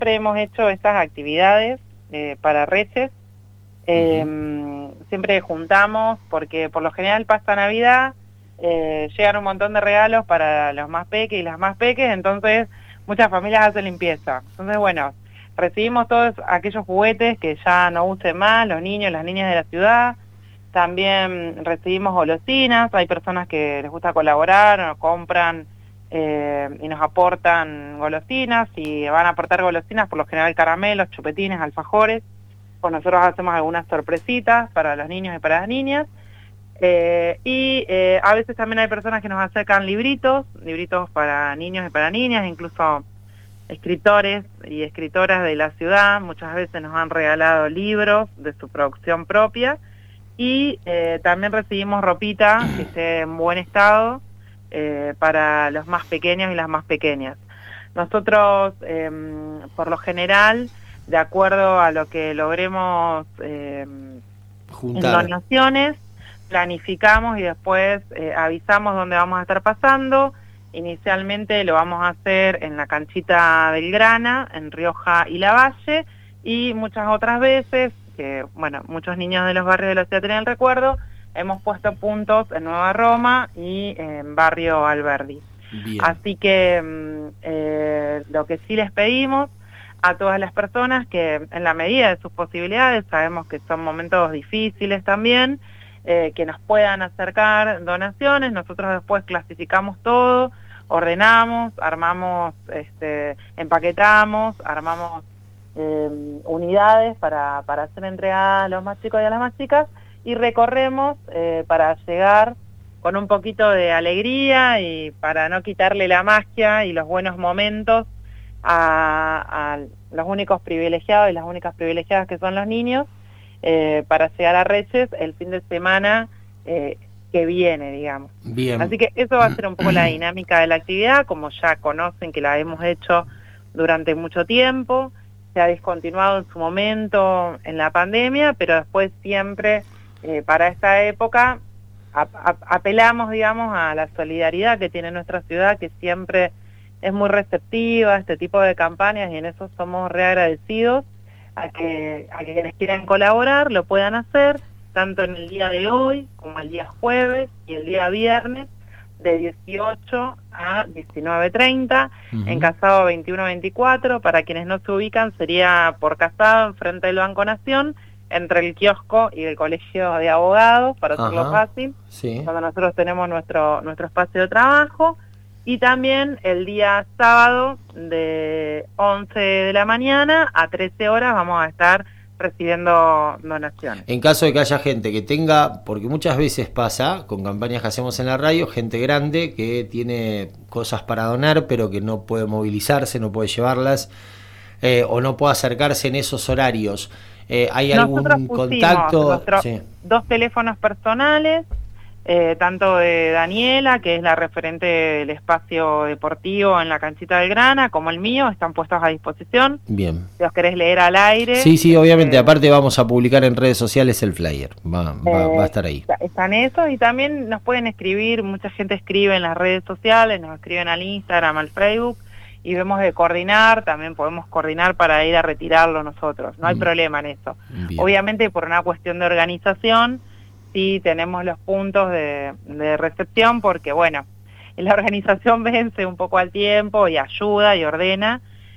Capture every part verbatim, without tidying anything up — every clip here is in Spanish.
siempre hemos hecho estas actividades eh, para Reyes. Eh, uh-huh. Siempre juntamos, porque por lo general pasa Navidad, eh, llegan un montón de regalos para los más peques y las más peques, entonces muchas familias hacen limpieza. Entonces, bueno, recibimos todos aquellos juguetes que ya no usen más, los niños, las niñas de la ciudad. También recibimos golosinas, hay personas que les gusta colaborar o compran eh, y nos aportan golosinas, y van a aportar golosinas, por lo general caramelos, chupetines, alfajores. Pues nosotros hacemos algunas sorpresitas para los niños y para las niñas. Eh, y eh, a veces también hay personas que nos acercan libritos, libritos para niños y para niñas, incluso escritores y escritoras de la ciudad muchas veces nos han regalado libros de su producción propia, y eh, también recibimos ropita que esté en buen estado eh, para los más pequeños y las más pequeñas. Nosotros, eh, por lo general, de acuerdo a lo que logremos eh, en donaciones, planificamos y después eh, avisamos dónde vamos a estar pasando. Inicialmente lo vamos a hacer en la canchita del Grana, en Rioja y Lavalle, y muchas otras veces, que bueno, muchos niños de los barrios de la ciudad tienen el recuerdo, hemos puesto puntos en Nueva Roma y en Barrio Alberdi. Bien. Así que eh, lo que sí les pedimos a todas las personas, que en la medida de sus posibilidades, sabemos que son momentos difíciles también, Eh, que nos puedan acercar donaciones. Nosotros después clasificamos todo, ordenamos, armamos, este, empaquetamos, armamos eh, unidades para, para hacer entrega a los más chicos y a las más chicas, y recorremos eh, para llegar con un poquito de alegría y para no quitarle la magia y los buenos momentos a, a los únicos privilegiados y las únicas privilegiadas que son los niños, Eh, para llegar a Reyes el fin de semana eh, que viene, digamos. Bien. Así que eso va a ser un poco la dinámica de la actividad, como ya conocen que la hemos hecho durante mucho tiempo. Se ha discontinuado en su momento en la pandemia, pero después siempre eh, para esta época ap ap apelamos, digamos, a la solidaridad que tiene nuestra ciudad, que siempre es muy receptiva a este tipo de campañas, y en eso somos re agradecidos a que, a que quienes quieran colaborar lo puedan hacer, tanto en el día de hoy como el día jueves y el día viernes, de dieciocho a diecinueve treinta, uh-huh. en Casado veintiuno veinticuatro. Para quienes no se ubican, sería por Casado, enfrente del Banco Nación, entre el kiosco y el Colegio de Abogados, para hacerlo uh-huh. fácil, sí. Cuando nosotros tenemos nuestro, nuestro espacio de trabajo. Y también el día sábado de once de la mañana a trece horas vamos a estar recibiendo donaciones. En caso de que haya gente que tenga, porque muchas veces pasa con campañas que hacemos en la radio, gente grande que tiene cosas para donar pero que no puede movilizarse, no puede llevarlas eh, o no puede acercarse en esos horarios. Eh, ¿Hay algún contacto? Sí. Dos teléfonos personales. Eh, tanto de Daniela, que es la referente del espacio deportivo en la canchita del Grana, como el mío, están puestos a disposición. Bien. Si os querés leer al aire. Sí, sí, obviamente. Eh, aparte vamos a publicar en redes sociales el flyer. Va, va, eh, va a estar ahí. Están esos, y también nos pueden escribir. Mucha gente escribe en las redes sociales, nos escriben al Instagram, al Facebook, y vemos de coordinar. También podemos coordinar para ir a retirarlo nosotros. No hay mm. problema en eso. Bien. Obviamente, por una cuestión de organización, sí tenemos los puntos de, de recepción, porque bueno, la organización vence un poco al tiempo y ayuda y ordena,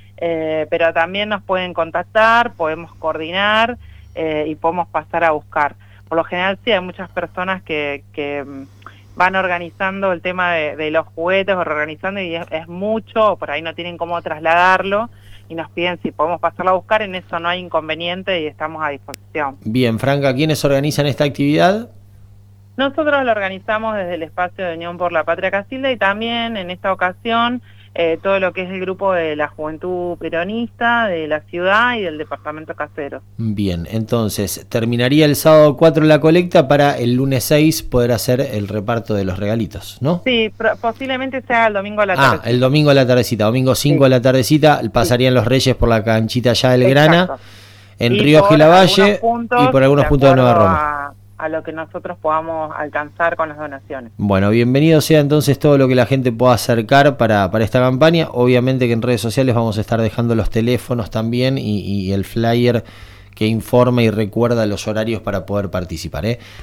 eh, pero también nos pueden contactar, podemos coordinar eh, y podemos pasar a buscar. Por lo general sí hay muchas personas que, que van organizando el tema de, de los juguetes, organizando, y es, es mucho, por ahí no tienen cómo trasladarlo, y nos piden si podemos pasarlo a buscar. En eso no hay inconveniente y estamos a disposición. Bien, Franca, ¿quiénes organizan esta actividad? Nosotros lo organizamos desde el espacio de Unión por la Patria Casilda, y también en esta ocasión eh, todo lo que es el grupo de la Juventud Peronista de la ciudad y del departamento Caseros. Bien, entonces terminaría el sábado cuatro la colecta para el lunes seis poder hacer el reparto de los regalitos, ¿no? Sí, posiblemente sea el domingo a la tardecita. Ah, el domingo a la tardecita, domingo cinco sí. a la tardecita, pasarían sí. los Reyes por la canchita ya del Grana, en Río y Lavalle, y por algunos puntos de Nueva Roma. A... a lo que nosotros podamos alcanzar con las donaciones. Bueno, bienvenido sea entonces todo lo que la gente pueda acercar para, para esta campaña. Obviamente que en redes sociales vamos a estar dejando los teléfonos también y, y el flyer que informa y recuerda los horarios para poder participar, ¿eh?